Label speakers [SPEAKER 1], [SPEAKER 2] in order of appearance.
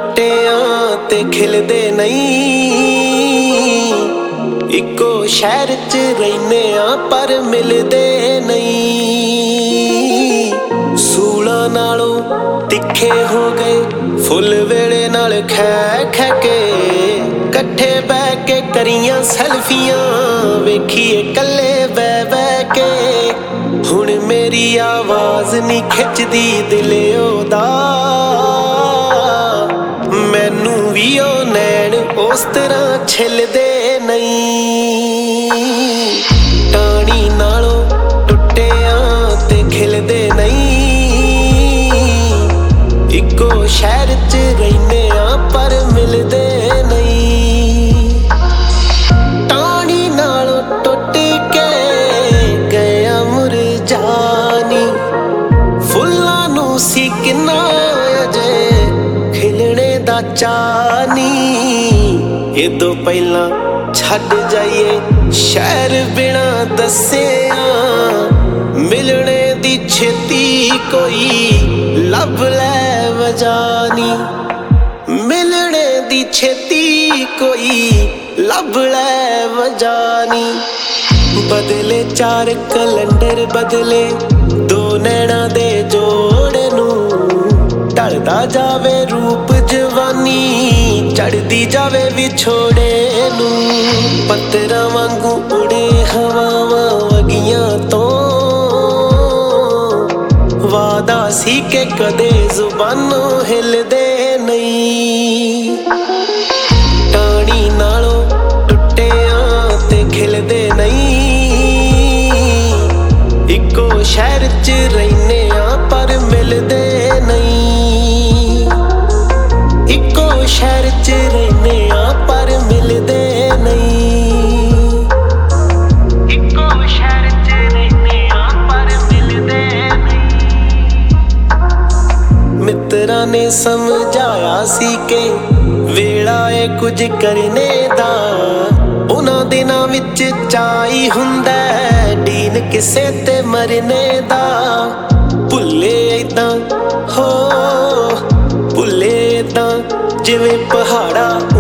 [SPEAKER 1] ਟੁੱਟਿਆਂ ਤੇ ਖਿਲਦੇ ਨਹੀਂ। ਇੱਕੋ ਸ਼ਹਿਰ 'ਚ ਰਹਿੰਦੇ ਆ ਪਰ ਮਿਲਦੇ ਨਹੀਂ। ਸੂਲਾਂ ਨਾਲੋਂ ਤਿੱਖੇ ਹੋ ਗਏ ਫੁੱਲ ਵੇਲੇ ਨਾਲ ਖੈ ਖੈ ਕੇ। ਇਕੱਠੇ ਬਹਿ ਕੇ ਕਰੀਆਂ ਸੈਲਫੀਆਂ ਵੇਖੀਏ ਕੱਲੇ ਬਹਿ ਬਹਿ ਕੇ। ਹੁਣ ਮੇਰੀ ਆਵਾਜ਼ ਨੀ ਖਿੱਚਦੀ ਦਿਲ ਉਹਦਾ, ਮੈਨੂੰ ਵੀ ਉਹ ਨੈਣ ਉਸ ਤਰ੍ਹਾਂ ਛਿਲਦੇ ਨਹੀਂ। ਟਾਹਣੀ ਨਾਲੋਂ ਟੁੱਟਿਆਂ ਤੇ ਖਿਲਦੇ ਨਹੀਂ। ਇੱਕੋ ਸ਼ਹਿਰ 'ਚ ਰਹਿੰਦੇ ਆ ਪਰ ਮਿਲਦੇ ਨਹੀਂ। ਟਾਹਣੀ ਨਾਲੋਂ ਟੁੱਟ ਕੇ ਗਿਆ ਮੁਰਝਾਨੀ। ਫੁੱਲਾਂ ਨੂੰ ਸੀ ਕਿੰਨਾ ਅਜੇ ਖਿਲਣੇ ਦਾ ਚਾਅ ਨੀ। ਇਦੋਂ ਪਹਿਲਾਂ ਛੱਡ ਜਾਈਏ ਸ਼ਹਿਰ ਬਿਨਾਂ ਦੱਸਿਆਂ। ਮਿਲਣੇ ਦੀ ਛੇਤੀ ਕੋਈ ਲੱਭ ਲੈ ਵਜ੍ਹਾ ਨੀ। ਮਿਲਣੇ ਦੀ ਛੇਤੀ ਕੋਈ ਲੱਭ ਲੈ ਵਜ੍ਹਾ ਨੀ। ਬਦਲੇ ਚਾਰ ਕੈਲੰਡਰ ਬਦਲੇ ਦੋ ਨੈਣਾਂ ਦੇ ਜੋੜ ਨੂੰ। ਢਲਦਾ ਜਾਵੇ ਰੂਪ ਜਵਾਨੀ ਚੜ੍ਹਦੀ ਜਾਵੇ ਵਿਛੋੜੇ ਨੂੰ। ਪੱਤਰਾਂ ਵਾਂਗੂ ਉੜੇ ਹਵਾਵਾਂ ਵਗੀਆਂ ਤੋਂ। ਵਾਦਾ ਸੀ ਕਿ ਕਦੇ ਜ਼ੁਬਾਨੋਂ ਹਿੱਲਦੇ ਨਹੀਂ। ਟਾਹਣੀ ਨਾਲੋਂ ਟੁੱਟਿਆਂ ਤੇ ਖਿਲਦੇ ਨਹੀਂ। ਇੱਕੋ ਸ਼ਹਿਰ 'ਚ ਰਹਿੰਦੇ ਆ ਪਰ ਮਿਲਦੇ ਨਹੀਂ। ਇੱਕੋ ਸ਼ਹਿਰ 'ਚ ਰਹਿੰਦੇ ਆ ਪਰ ਮਿਲਦੇ ਨਹੀਂ। ਇੱਕੋ ਸ਼ਹਿਰ 'ਚ ਰਹਿੰਦੇ ਆ ਪਰ ਮਿਲਦੇ ਨਹੀਂ। ਮਿੱਤਰਾਂ ਨੇ ਸਮਝਾਇਆ ਸੀ ਕਿ ਵੇਲਾ ਏ ਕੁਝ ਕਰਨੇ ਦਾ। ਉਹਨਾਂ ਦਿਨਾਂ ਵਿੱਚ ਚਾਈ ਹੁੰਦਾ ਡੀਨ ਕਿਸੇ ਤੇ ਮਰਨੇ ਦਾ। ਭੁੱਲੇ ਏਦਾਂ ਹੋ ਭੁੱਲੇ ਏਦਾਂ ਜਿਵੇਂ ਪਹਾੜਾ